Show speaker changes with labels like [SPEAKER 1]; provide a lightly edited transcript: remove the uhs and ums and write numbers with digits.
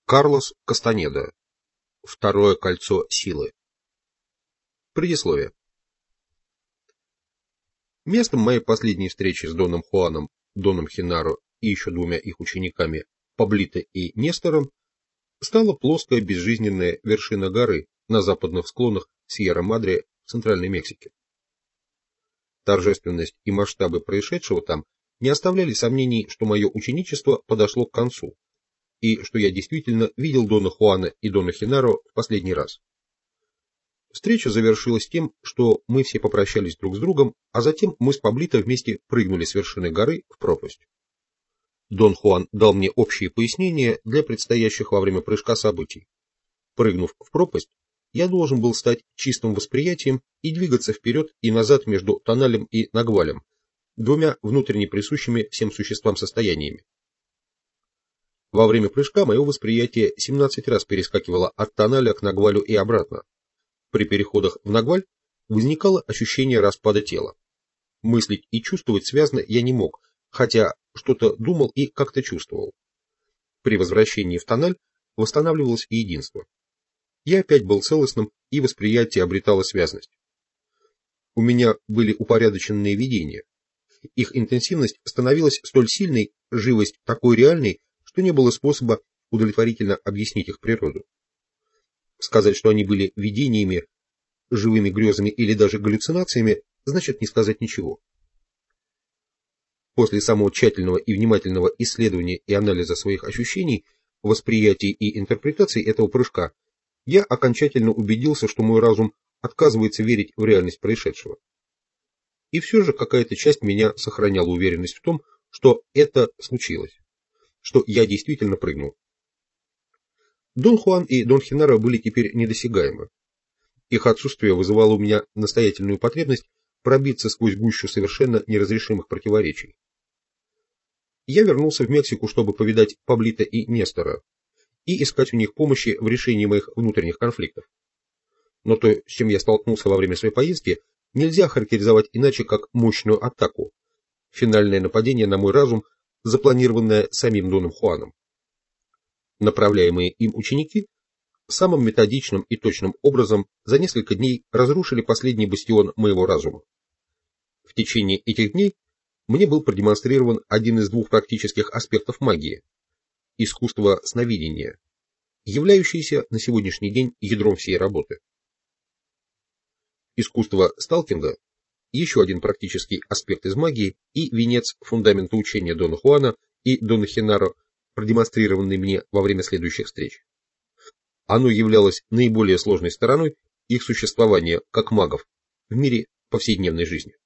[SPEAKER 1] Карлос Кастанеда. Второе кольцо силы. Предисловие. Местом моей последней встречи с Доном Хуаном, Доном Хенаро и еще двумя их учениками, Паблито и Нестором, стала плоская безжизненная вершина горы на западных склонах Сьерра-Мадре в Центральной Мексике. Торжественность и масштабы происшедшего там не оставляли сомнений, что мое ученичество подошло к концу, и что я действительно видел Дона Хуана и Дона Хенаро в последний раз. Встреча завершилась тем, что мы все попрощались друг с другом, а затем мы с Паблито вместе прыгнули с вершины горы в пропасть. Дон Хуан дал мне общие пояснения для предстоящих во время прыжка событий. Прыгнув в пропасть, я должен был стать чистым восприятием и двигаться вперед и назад между тоналем и нагвалем, двумя внутренне присущими всем существам состояниями. Во время прыжка мое восприятие 17 раз перескакивало от тоналя к нагвалю и обратно. При переходах в нагваль возникало ощущение распада тела. Мыслить и чувствовать связно я не мог, хотя что-то думал и как-то чувствовал. При возвращении в тональ восстанавливалось единство. Я опять был целостным, и восприятие обретало связность. У меня были упорядоченные видения. Их интенсивность становилась столь сильной, живость такой реальной, что не было способа удовлетворительно объяснить их природу. Сказать, что они были видениями, живыми грезами или даже галлюцинациями, значит не сказать ничего. После самого тщательного и внимательного исследования и анализа своих ощущений, восприятий и интерпретаций этого прыжка, я окончательно убедился, что мой разум отказывается верить в реальность происшедшего. И все же какая-то часть меня сохраняла уверенность в том, что это случилось, что я действительно прыгнул. Дон Хуан и Дон Хенаро были теперь недосягаемы. Их отсутствие вызывало у меня настоятельную потребность пробиться сквозь гущу совершенно неразрешимых противоречий. Я вернулся в Мексику, чтобы повидать Паблито и Нестора и искать у них помощи в решении моих внутренних конфликтов. Но то, с чем я столкнулся во время своей поездки, нельзя характеризовать иначе, как мощную атаку, финальное нападение на мой разум, запланированное самим Доном Хуаном. Направляемые им ученики самым методичным и точным образом за несколько дней разрушили последний бастион моего разума. В течение этих дней мне был продемонстрирован один из двух практических аспектов магии – искусство сновидения, являющееся на сегодняшний день ядром всей работы. Искусство сталкинга – еще один практический аспект из магии и венец фундамента учения Дона Хуана и Дона Хенаро, продемонстрированный мне во время следующих встреч. Оно являлось наиболее сложной стороной их существования как магов в мире повседневной жизни.